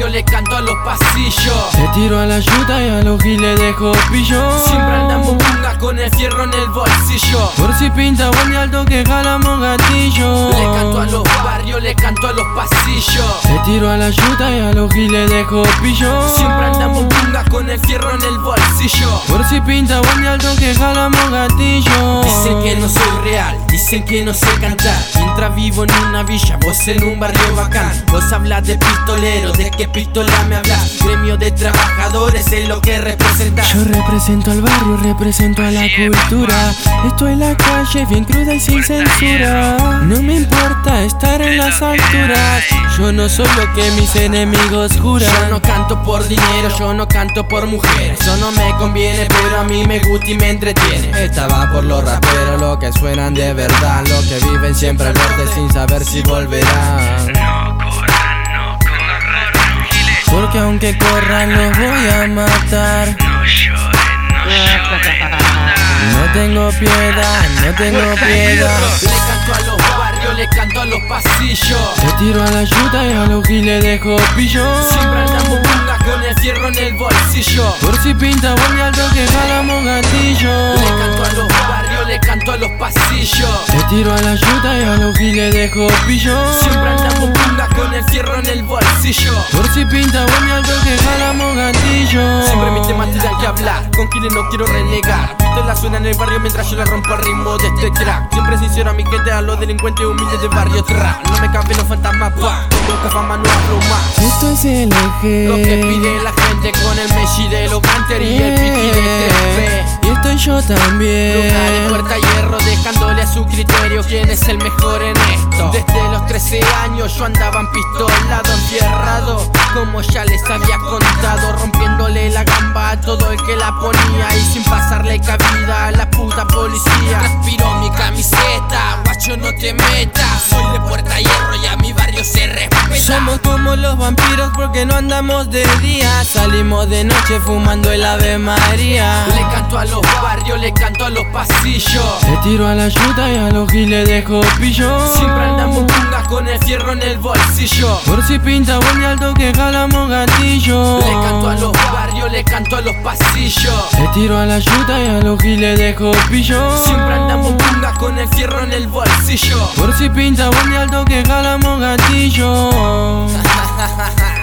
barrios, le canto a los pasillos. Le tiro a la yuta y a los giles dejo pillo. Siempre andamos bunga con el fierro en el bolsillo. Por si pinta buen y alto que jalamos gatillo. Le canto a los barrios, le canto a los pasillos. Le tiro a la yuta y a los giles dejo pillo. Siempre andamos bunga con el fierro en el bolsillo. Por si pinta buen y alto que jalamos gatillo. Dicen que no soy real, dicen que no sé cantar. Mientras vivo en una villa, vos en un barrio bacán. Vos hablas de pistoleros, ¿de qué pistola me hablas? Gremio de trabajadores es lo que representás. Yo represento al barrio, represento a la cultura. Estoy en la calle bien cruda y sin censura. No me importa estar en las alturas. Yo no soy lo que mis enemigos juran. Yo no canto por dinero, yo no canto por mujeres. Eso no me conviene, pero a mí me gusta y me entretiene. Esta va por los raperos, los que suenan de verdad, los que viven siempre al borde sin saber si volverán. No corran, giles. Porque aunque corran los voy a matar. No lloren, no lloren. No tengo piedad, no tengo piedad. Le canto a los barrios, le canto a los pasillos. Le tiro a la yuta y a los giles dejo pillo. Siempre andamos bunga con el fierro en el bolsillo. Por si pinta buen y alto que jalamos gatillo. Le canto a los barrios, le canto a los pasillos. Le tiro a la yuta y a los giles dejo pillo. Siempre andamos bunga con el fierro en el bolsillo. Por si pinta buen y alto que jalamos gatillo. Siempre mis temas tiran que hablar, con giles no quiero renegar. La suena en el barrio mientras yo la rompo al ritmo de este track. Siempre sincero a mi gente, a los delincuentes humildes del barrio trap. No me caben los fantasmas, pa, con que fama no hablo más. Esto es el eje. Lo que pide la gente con el Messi de los Ganter y el Piqui de 3P. Y estoy yo también. Lugar de puerta hierro, dejándole a su criterio quién es el mejor en esto. Desde los 13 años yo andaba empistolado, enfierrado, como ya les había contado, rompiéndole la gamba a todo el que la ponía y sin pasarle cabida a la puta policía. Transpiro mi camiseta, guacho no te metas. Soy de Puerta Hierro y a mi barrio se respeta. Somos como los vampiros porque no andamos de día. Salimos de noche fumando el Ave María. Le canto a los barrios, le canto a los pasillos. Le tiro a la yuta y a los giles dejo pillo. Siempre andamos bunga con el fierro en el bolsillo. Por si pinta buen y alto que jalamos gatillo. Le canto a los barrios, le canto a los pasillos. Le tiro a la yuta y a los giles dejo pillo. Siempre andamos bunga con el fierro en el bolsillo. Por si pinta buen y alto que jalamos gatillo.